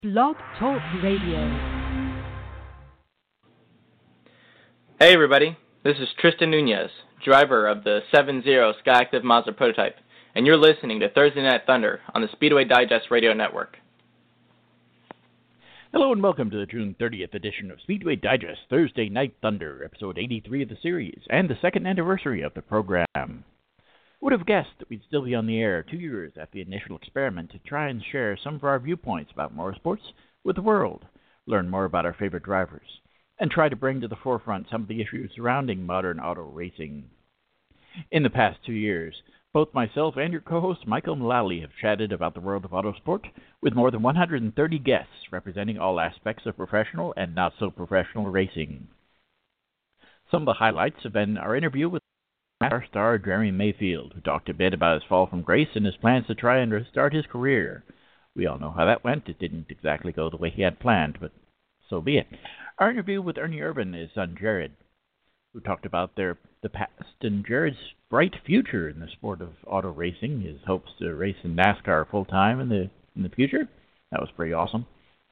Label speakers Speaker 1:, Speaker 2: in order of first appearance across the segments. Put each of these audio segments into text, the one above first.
Speaker 1: Blog Talk Radio.
Speaker 2: Hey everybody, this is Tristan Nunez, driver of the 7.0 Skyactiv Mazda prototype, and you're listening to Thursday Night Thunder on the Speedway Digest Radio Network.
Speaker 3: Hello and welcome to the June 30th edition of Speedway Digest Thursday Night Thunder, episode 83 of the series, and the second anniversary of the program. Would have guessed that we'd still be on the air 2 years after the initial experiment to try and share some of our viewpoints about motorsports with the world, learn more about our favorite drivers, and try to bring to the forefront some of the issues surrounding modern auto racing. In the past 2 years, both myself and your co-host Michael Mullally have chatted about the world of autosport with more than 130 guests representing all aspects of professional and not-so-professional racing. Some of the highlights have been our interview with NASCAR star Jeremy Mayfield, who talked a bit about his fall from grace and his plans to try and restart his career. We all know how that went. It didn't exactly go the way he had planned, but so be it. Our interview with Ernie Irvan, his son Jared, who talked about the past and Jared's bright future in the sport of auto racing, his hopes to race in NASCAR full-time in the future. That was pretty awesome.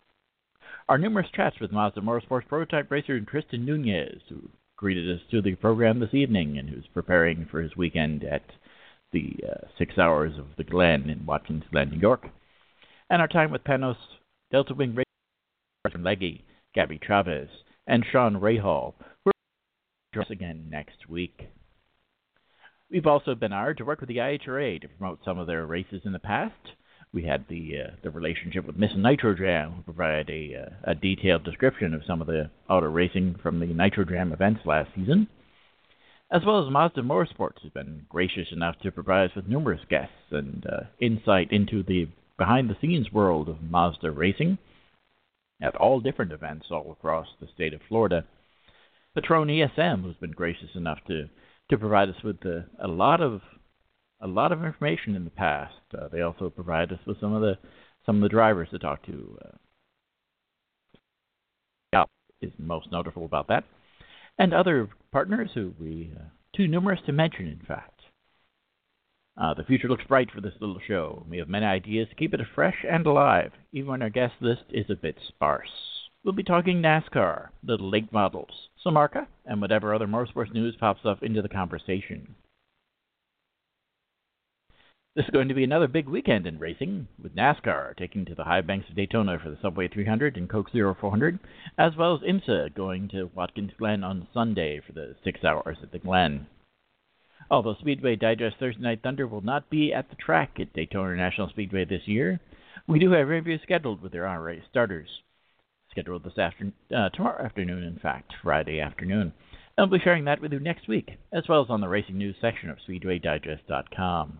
Speaker 3: Our numerous chats with Mazda Motorsports prototype racer Tristan Nunez, who greeted us to the program this evening and who's preparing for his weekend at the 6 Hours of the Glen in Watkins Glen, New York. And our time with Panos Delta Wing Racing Leggy, Gabby Chavez, and Sean Rahal, who will join us again next week. We've also been honored to work with the IHRA to promote some of their races in the past. We had the relationship with Miss Nitro Jam, who provided a detailed description of some of the auto racing from the Nitro Jam events last season, as well as Mazda Motorsports, who's been gracious enough to provide us with numerous guests and insight into the behind-the-scenes world of Mazda racing at all different events all across the state of Florida. Patron ESM, who's been gracious enough to provide us with a lot of information in the past. They also provide us with some of the drivers to talk to. Is most notable about that, and other partners who we too numerous to mention. In fact, the future looks bright for this little show. We have many ideas to keep it fresh and alive, even when our guest list is a bit sparse. We'll be talking NASCAR, little late models, some ARCA, and whatever other motorsports news pops up into the conversation. This is going to be another big weekend in racing, with NASCAR taking to the high banks of Daytona for the Subway 300 and Coke Zero 400, as well as IMSA going to Watkins Glen on Sunday for the 6 Hours at the Glen. Although Speedway Digest Thursday Night Thunder will not be at the track at Daytona National Speedway this year, we do have interviews scheduled with their on-race starters. Scheduled this tomorrow afternoon, in fact, Friday afternoon. And we'll be sharing that with you next week, as well as on the racing news section of SpeedwayDigest.com.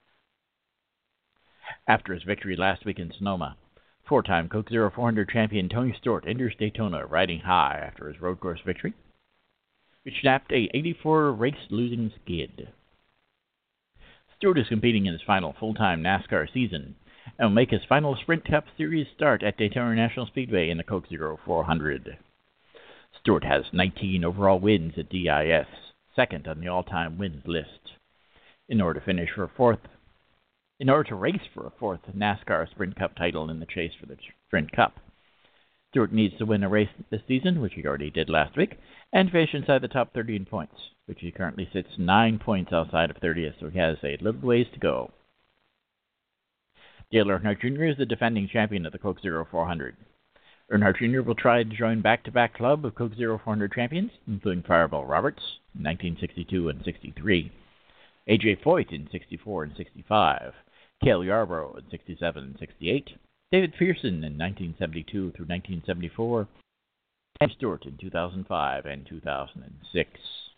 Speaker 3: After his victory last week in Sonoma, four-time Coke Zero 400 champion Tony Stewart enters Daytona riding high after his road course victory, which snapped a 84-race losing skid. Stewart is competing in his final full-time NASCAR season and will make his final Sprint Cup Series start at Daytona National Speedway in the Coke Zero 400. Stewart has 19 overall wins at DIS, second on the all-time wins list. In order to race for a fourth NASCAR Sprint Cup title in the chase for the Sprint Cup, Stewart needs to win a race this season, which he already did last week, and finish inside the top 30 in points, which he currently sits 9 points outside of 30th, so he has a little ways to go. Dale Earnhardt Jr. is the defending champion of the Coke Zero 400. Earnhardt Jr. will try to join back-to-back club of Coke Zero 400 champions, including Fireball Roberts in 1962 and 63, A.J. Foyt in 64 and 65, Cale Yarborough in 67 and 68, David Pearson in 1972 through 1974, and Stewart in 2005 and 2006.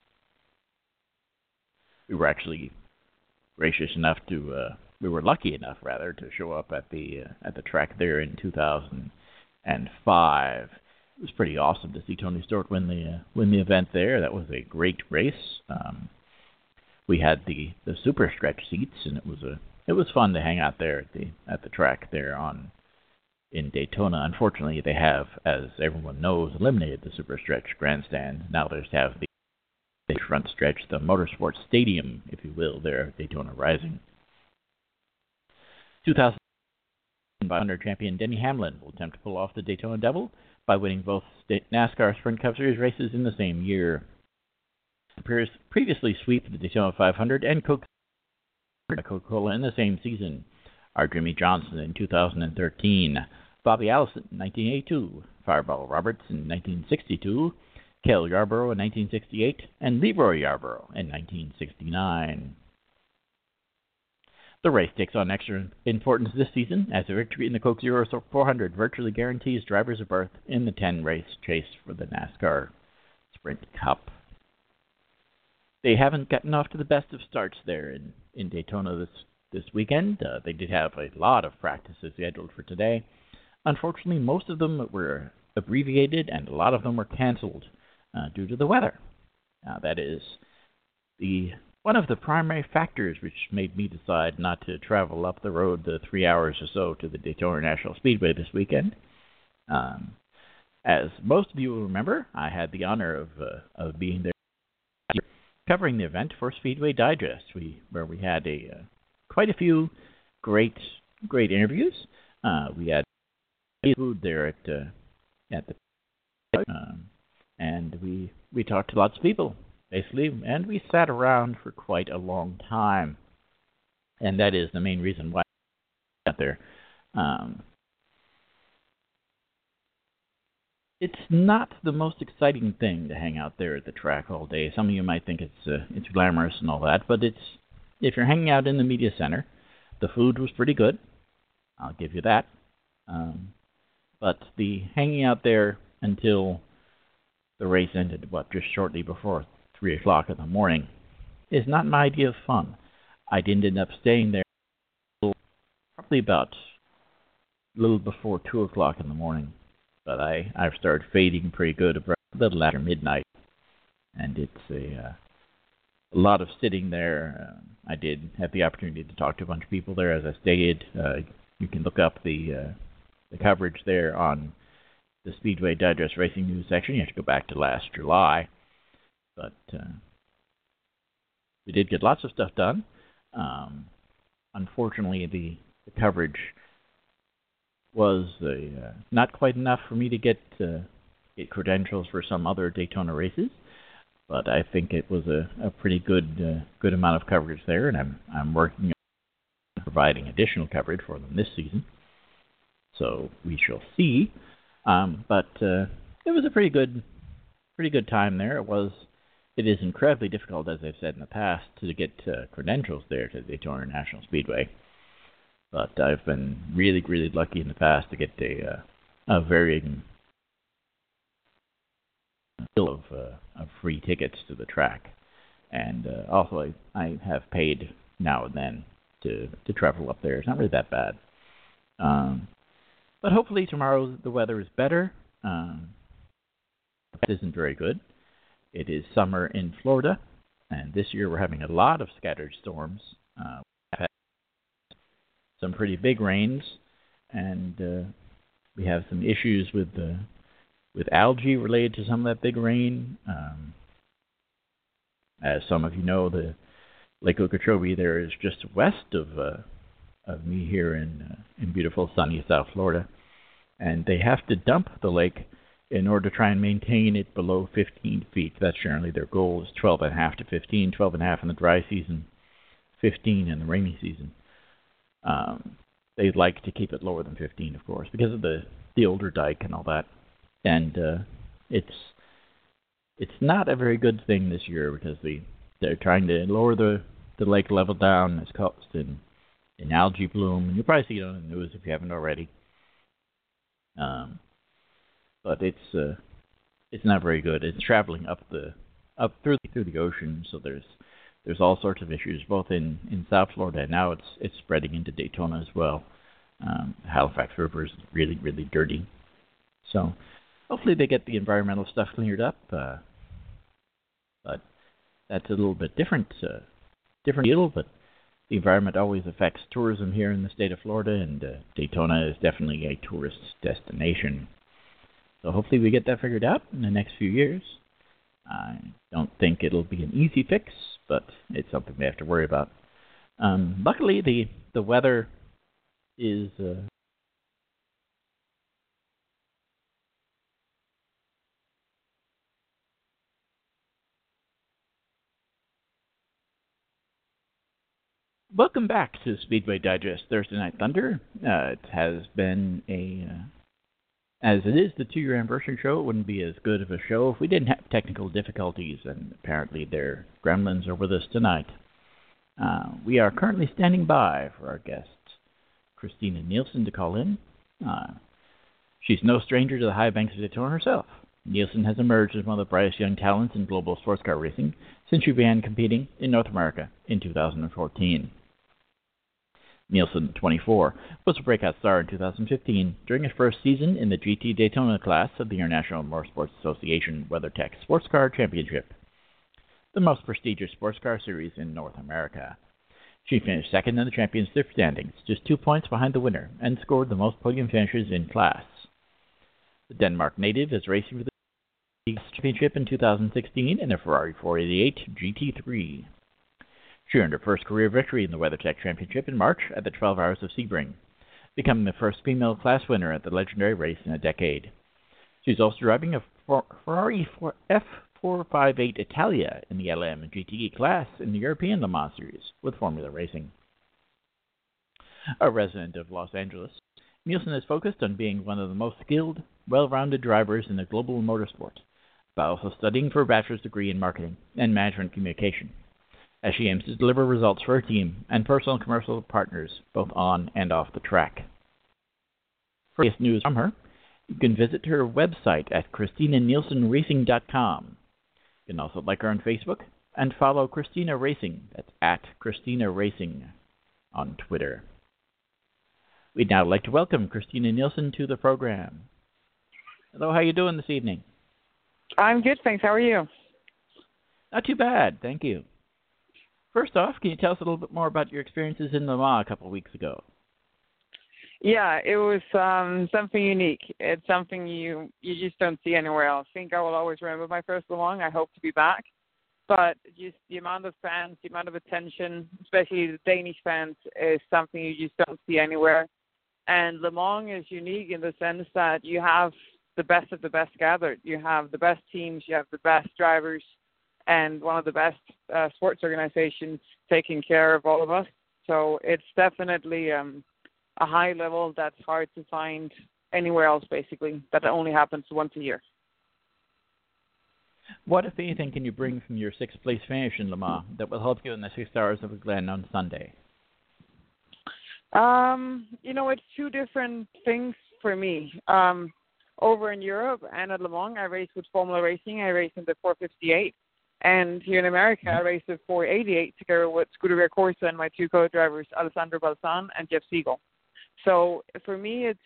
Speaker 3: We were actually lucky enough to show up at the track there in 2005. It was pretty awesome to see Tony Stewart win the event there. That was a great race. We had the super stretch seats, and it was fun to hang out there at the track there in Daytona. Unfortunately, they have, as everyone knows, eliminated the super stretch grandstand. Now they just have the front stretch, the Motorsports Stadium, if you will, there at Daytona Rising. 2000 500 champion Denny Hamlin will attempt to pull off the Daytona Devil by winning both NASCAR Sprint Cup Series races in the same year. Previously sweep the Daytona 500 and Coca-Cola in the same season are Jimmy Johnson in 2013, Bobby Allison in 1982, Fireball Roberts in 1962, Cale Yarborough in 1968, and Leroy Yarborough in 1969. The race takes on extra importance this season as a victory in the Coke Zero 400 virtually guarantees drivers a berth in the 10-race chase for the NASCAR Sprint Cup. They haven't gotten off to the best of starts there in Daytona this weekend. They did have a lot of practices scheduled for today. Unfortunately, most of them were abbreviated and a lot of them were canceled due to the weather. That is one of the primary factors which made me decide not to travel up the road the 3 hours or so to the Daytona National Speedway this weekend. As most of you will remember, I had the honor of being there covering the event for Speedway Digest, where we had quite a few great interviews. We had food there at the and we talked to lots of people basically, and we sat around for quite a long time, and that is the main reason why I got there. It's not the most exciting thing to hang out there at the track all day. Some of you might think it's glamorous and all that, but if you're hanging out in the media center, the food was pretty good. I'll give you that. But the hanging out there until the race ended, just shortly before 3 o'clock in the morning, is not my idea of fun. I didn't end up staying there until probably about a little before 2 o'clock in the morning. But I've started fading pretty good about a little after midnight, and it's a lot of sitting there. I did have the opportunity to talk to a bunch of people there as I stayed. You can look up the coverage there on the Speedway Digest Racing News section. You have to go back to last July. But we did get lots of stuff done. Unfortunately, the coverage was not quite enough for me to get credentials for some other Daytona races, but I think it was a pretty good amount of coverage there, and I'm working on providing additional coverage for them this season. So we shall see. But it was a pretty good time there. It is incredibly difficult, as I've said in the past, to get credentials there to the Daytona National Speedway. But I've been really, really lucky in the past to get a varying deal of free tickets to the track. And also I have paid now and then to travel up there. It's not really that bad. But hopefully tomorrow the weather is better. It isn't very good. It is summer in Florida, and this year we're having a lot of scattered storms. We've had some pretty big rains, and we have some issues with algae related to some of that big rain. As some of you know, the Lake Okeechobee there is just west of me here in beautiful sunny South Florida, and they have to dump the lake in order to try and maintain it below 15 feet. That's generally their goal, is 12.5 to 15, 12.5 in the dry season, 15 in the rainy season. They'd like to keep it lower than 15, of course, because of the older dike and all that. And it's not a very good thing this year because they're trying to lower the lake level down. It's caused in algae bloom, and you'll probably see it on the news if you haven't already. But it's not very good. It's traveling up through the ocean, so there's all sorts of issues both in South Florida, and now it's spreading into Daytona as well. Halifax River is really, really dirty. So hopefully they get the environmental stuff cleared up. But that's a little bit different deal. But the environment always affects tourism here in the state of Florida, and Daytona is definitely a tourist destination. So hopefully we get that figured out in the next few years. I don't think it'll be an easy fix, but it's something we have to worry about. Luckily, the weather is Welcome back to Speedway Digest Thursday Night Thunder. It has been as it is the 2-year anniversary show, it wouldn't be as good of a show if we didn't have technical difficulties, and apparently their gremlins are with us tonight. We are currently standing by for our guest, Christina Nielsen, to call in. She's no stranger to the high banks of Daytona herself. Nielsen has emerged as one of the brightest young talents in global sports car racing since she began competing in North America in 2014. Nielsen, 24, was a breakout star in 2015 during his first season in the GT Daytona class of the International Motorsports Association WeatherTech Sports Car Championship, the most prestigious sports car series in North America. She finished second in the championship standings, just 2 points behind the winner, and scored the most podium finishes in class. The Denmark native is racing for the championship in 2016 in a Ferrari 488 GT3. She earned her first career victory in the WeatherTech Championship in March at the 12 Hours of Sebring, becoming the first female class winner at the legendary race in a decade. She's also driving a Ferrari F458 Italia in the LM and GTE class in the European Le Mans Series with Formula Racing. A resident of Los Angeles, Nielsen is focused on being one of the most skilled, well-rounded drivers in the global motorsport, but also studying for a bachelor's degree in marketing and management communication, as she aims to deliver results for her team and personal and commercial partners, both on and off the track. For latest news from her, you can visit her website at ChristinaNielsenRacing.com. You can also like her on Facebook and follow Christina Racing, that's at Christina Racing, on Twitter. We'd now like to welcome Christina Nielsen to the program. Hello, how are you doing this evening?
Speaker 4: I'm good, thanks. How are you?
Speaker 3: Not too bad, thank you. First off, can you tell us a little bit more about your experiences in Le Mans a couple of weeks ago?
Speaker 4: Yeah, it was something unique. It's something you just don't see anywhere else. I think I will always remember my first Le Mans. I hope to be back. But just the amount of fans, the amount of attention, especially the Danish fans, is something you just don't see anywhere. And Le Mans is unique in the sense that you have the best of the best gathered. You have the best teams, you have the best drivers, and one of the best sports organizations taking care of all of us. So it's definitely a high level that's hard to find anywhere else, basically, that only happens once a year.
Speaker 3: What, if anything, can you bring from your sixth place finish in Le Mans that will help you in the 6 Hours of Glen on Sunday?
Speaker 4: It's two different things for me. Over in Europe and at Le Mans, I race with Formula Racing. I race in the 458. And here in America, I race the 488 together with Scuderia Corsa and my two co-drivers, Alessandro Balzan and Jeff Siegel. So for me, it's,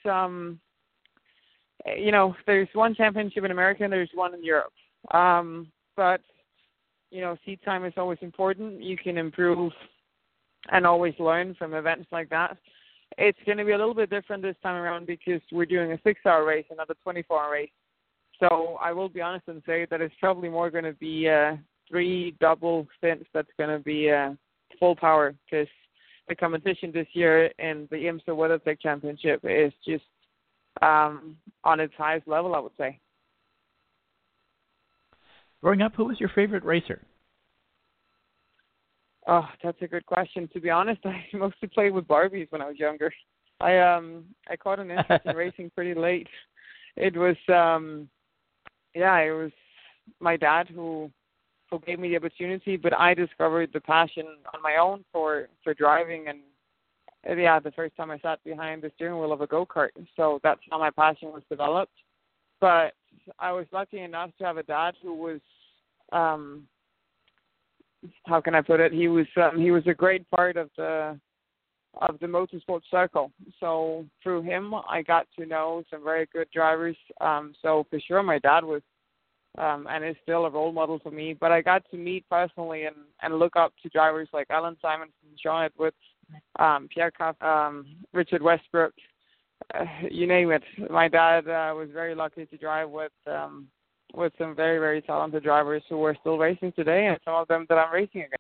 Speaker 4: there's one championship in America and there's one in Europe. But seat time is always important. You can improve and always learn from events like that. It's going to be a little bit different this time around because we're doing a 6-hour race and not a 24-hour race. So I will be honest and say that it's probably more going to be 3 double stints that's going to be full power, because the competition this year in the IMSA WeatherTech Championship is just on its highest level, I would say.
Speaker 3: Growing up, who was your favorite racer?
Speaker 4: Oh, that's a good question. To be honest, I mostly played with Barbies when I was younger. I caught an interest in racing pretty late. It was it was my dad who gave me the opportunity, but I discovered the passion on my own for driving, and the first time I sat behind the steering wheel of a go-kart. So that's how my passion was developed. But I was lucky enough to have a dad who was how can I put it? He was a great part of the motorsport circle. So through him, I got to know some very good drivers. So for sure, my dad was and is still a role model for me. But I got to meet personally and look up to drivers like Alan Simonson, Sean Edwards, Pierre Caff, Richard Westbrook, you name it. My dad was very lucky to drive with some very, very talented drivers who are still racing today, and some of them that I'm racing against.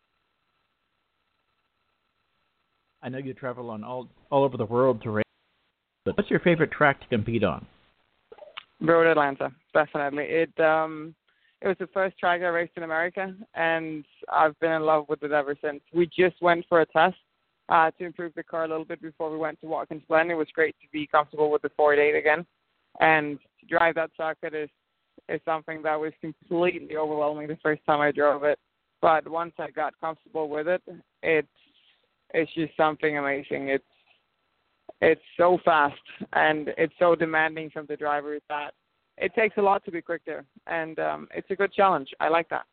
Speaker 3: I know you travel on all over the world to race, but what's your favorite track to compete on?
Speaker 4: Road Atlanta, definitely. It was the first track I raced in America, and I've been in love with it ever since. We just went for a test to improve the car a little bit before we went to Watkins Glen. It was great to be comfortable with the Ford 8 again, and to drive that circuit is something that was completely overwhelming the first time I drove it. But once I got comfortable with it, it's just something amazing. It's so fast, and it's so demanding from the drivers that it takes a lot to be quick there, and it's a good challenge. I like that.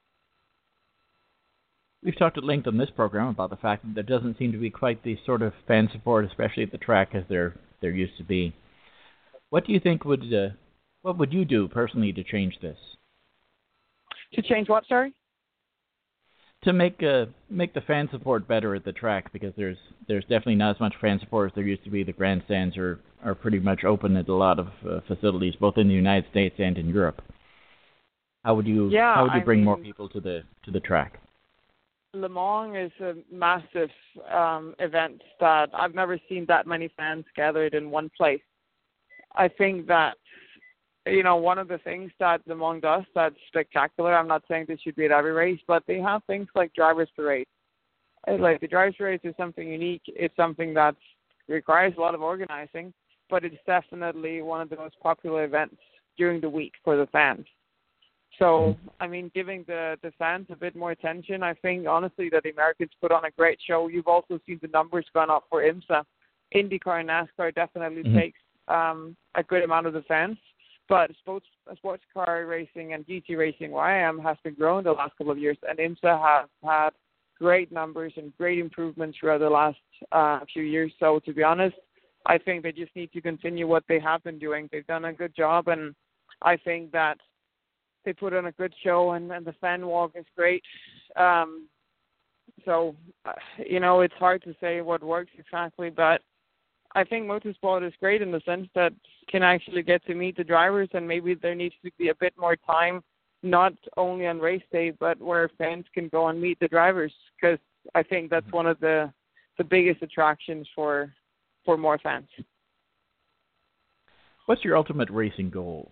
Speaker 3: We've talked at length on this program about the fact that there doesn't seem to be quite the sort of fan support, especially at the track, as there used to be. What do you think what would you do personally to change this?
Speaker 4: To change what, sorry?
Speaker 3: To make the fan support better at the track, because there's definitely not as much fan support as there used to be. The grandstands are pretty much open at a lot of facilities, both in the United States and in Europe. How would you bring more people to the track?
Speaker 4: Le Mans is a massive event that I've never seen that many fans gathered in one place. I think that, one of the things that Le Mans does that's spectacular, I'm not saying this should be at every race, but they have things like Drivers Parade. Like the Drivers Parade is something unique. It's something that requires a lot of organizing, but it's definitely one of the most popular events during the week for the fans. So, giving the fans a bit more attention, I think, honestly, that the Americans put on a great show. You've also seen the numbers gone up for IMSA. IndyCar and NASCAR definitely takes a good amount of the fans. But sports car racing and GT racing, where I am, has been growing the last couple of years. And IMSA has had great numbers and great improvements throughout the last few years. So, to be honest, I think they just need to continue what they have been doing. They've done a good job, and I think that they put on a good show, and the fan walk is great. It's hard to say what works exactly, but I think motorsport is great in the sense that can actually get to meet the drivers, and maybe there needs to be a bit more time, not only on race day, but where fans can go and meet the drivers, because I think that's one of the biggest attractions for more fans.
Speaker 3: What's your ultimate racing goal?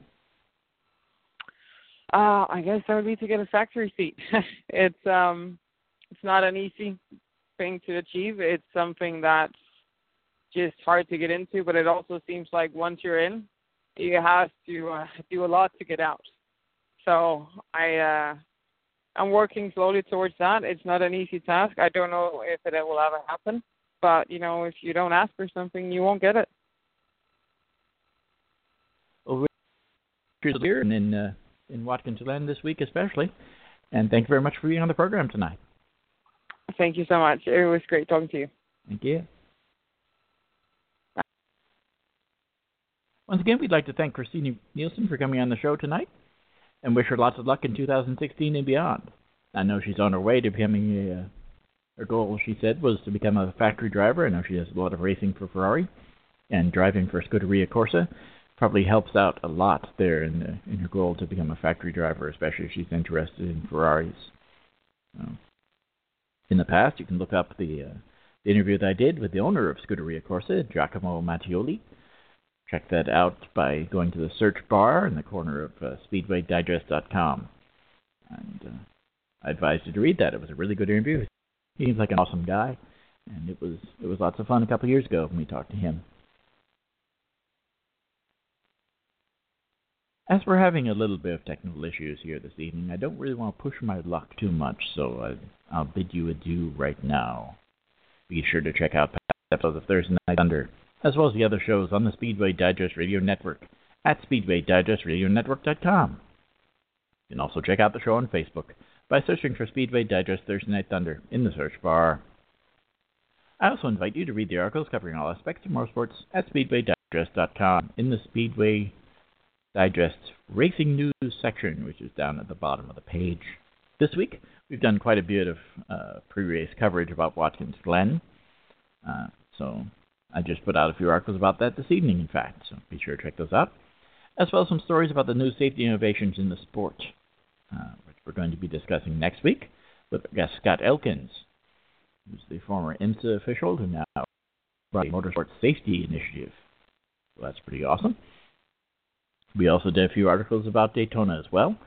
Speaker 4: I guess that would be to get a factory seat. It's not an easy thing to achieve. It's something that's just hard to get into, but it also seems like once you're in, you have to do a lot to get out. So I'm working slowly towards that. It's not an easy task. I don't know if it will ever happen, but if you don't ask for something, you won't get it.
Speaker 3: Well, we're here in Watkins Glen this week especially, and thank you very much for being on the program tonight.
Speaker 4: Thank you so much. It was great talking to you.
Speaker 3: Thank you. Once again, we'd like to thank Christine Nielsen for coming on the show tonight and wish her lots of luck in 2016 and beyond. I know she's on her way to becoming her goal, she said, was to become a factory driver. I know she does a lot of racing for Ferrari, and driving for Scuderia Corsa probably helps out a lot there in her goal to become a factory driver, especially if she's interested in Ferraris. In the past, you can look up the interview that I did with the owner of Scuderia Corsa, Giacomo Mattioli. Check that out by going to the search bar in the corner of SpeedwayDigest.com. And I advise you to read that. It was a really good interview. He seems like an awesome guy, and it was lots of fun a couple of years ago when we talked to him. As we're having a little bit of technical issues here this evening, I don't really want to push my luck too much, so I'll bid you adieu right now. Be sure to check out past episodes of Thursday Night Thunder, as well as the other shows on the Speedway Digest Radio Network at SpeedwayDigestRadioNetwork.com. You can also check out the show on Facebook by searching for Speedway Digest Thursday Night Thunder in the search bar. I also invite you to read the articles covering all aspects of motorsports at SpeedwayDigest.com in the Speedway Digest Racing News section, which is down at the bottom of the page. This week, we've done quite a bit of pre-race coverage about Watkins Glen, so I just put out a few articles about that this evening, in fact, so be sure to check those out, as well as some stories about the new safety innovations in the sport, which we're going to be discussing next week with our guest Scott Elkins, who's the former IMSA official who now runs the Motorsport Safety Initiative. So that's pretty awesome. We also did a few articles about Daytona as well,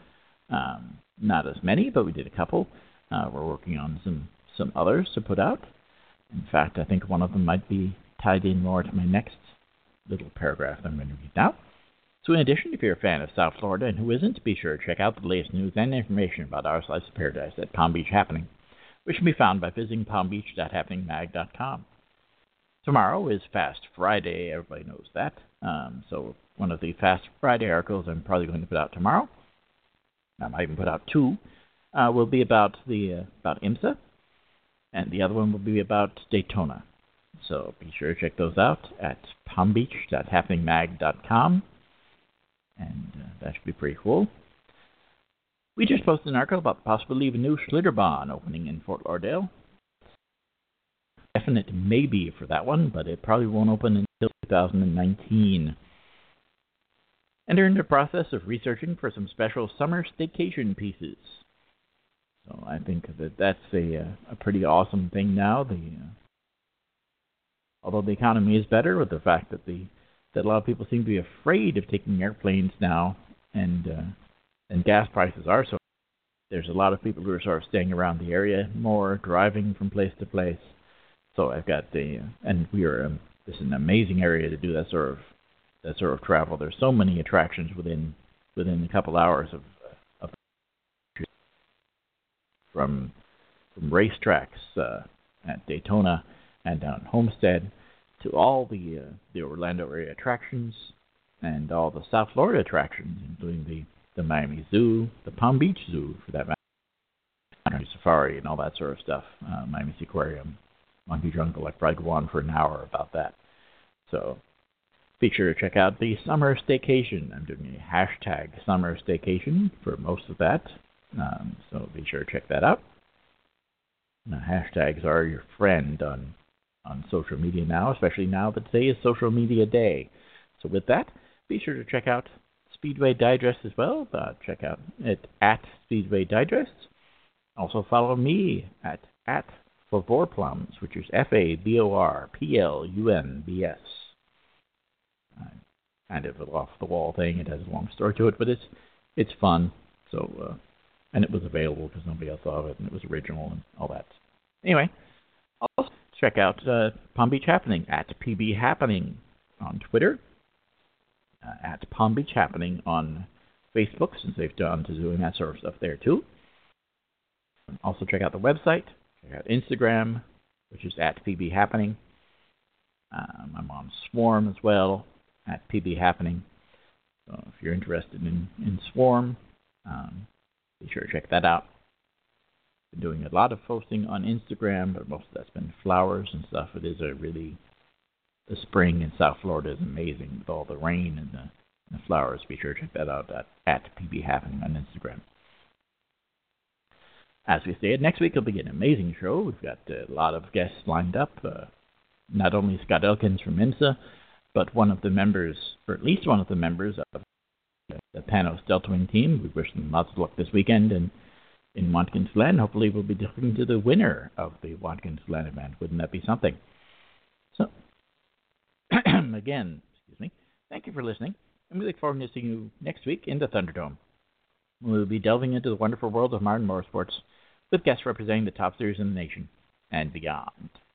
Speaker 3: Not as many, but we did a couple. We're working on some others to put out. In fact, I think one of them might be tied in more to my next little paragraph that I'm going to read now. So in addition, if you're a fan of South Florida, and who isn't, be sure to check out the latest news and information about Our Slice of Paradise at Palm Beach Happening, which can be found by visiting palmbeach.happeningmag.com. Tomorrow is Fast Friday, everybody knows that. So one of the Fast Friday articles I'm probably going to put out tomorrow, I might even put out two, will be about IMSA, and the other one will be about Daytona. So be sure to check those out at palmbeach.happeningmag.com, and that should be pretty cool. We just posted an article about the possibility of a new Schlitterbahn opening in Fort Lauderdale. Definite maybe for that one, but it probably won't open until 2019. And they're in the process of researching for some special summer staycation pieces. So I think that's a pretty awesome thing now. Although the economy is better with the fact that a lot of people seem to be afraid of taking airplanes now, and gas prices are so. There's a lot of people who are sort of staying around the area more, driving from place to place. So I've got and we are this is an amazing area to do that sort of travel. There's so many attractions within a couple hours of from racetracks at Daytona and down Homestead to all the Orlando area attractions and all the South Florida attractions, including the Miami Zoo, the Palm Beach Zoo for that matter, Safari and all that sort of stuff, Miami Aquarium, Monkey Jungle. I'd probably go on for an hour about that. So be sure to check out the Summer Staycation. I'm doing a hashtag Summer Staycation for most of that. So be sure to check that out. Now, hashtags are your friend on social media now, especially now that today is Social Media Day. So with that, be sure to check out Speedway Digest as well. Check out it at Speedway Digest. Also follow me at Favorplums, which is FABORPLUMBS. Kind of an off-the-wall thing. It has a long story to it, but it's fun. So and it was available because nobody else thought of it, and it was original and all that. Anyway, also check out Palm Beach Happening at PB Happening on Twitter, at Palm Beach Happening on Facebook, since they've done to doing that sort of stuff there too. Also check out the website. Check out Instagram, which is at PB Happening. I'm on Swarm as well, at PB Happening. So if you're interested in Swarm, be sure to check that out. Been doing a lot of posting on Instagram, but most of that's been flowers and stuff. It is the spring in South Florida is amazing with all the rain and the flowers. Be sure to check that out at PB Happening on Instagram. As we said, next week will be an amazing show. We've got a lot of guests lined up. Not only Scott Elkins from IMSA, but one of the members, or at least one of the members of the Panos Deltawing team. We wish them lots of luck this weekend and in Watkins Glen. Hopefully we'll be talking to the winner of the Watkins Glen event. Wouldn't that be something? So, again, thank you for listening, and we look forward to seeing you next week in the Thunderdome. We'll be delving into the wonderful world of modern motorsports with guests representing the top series in the nation and beyond.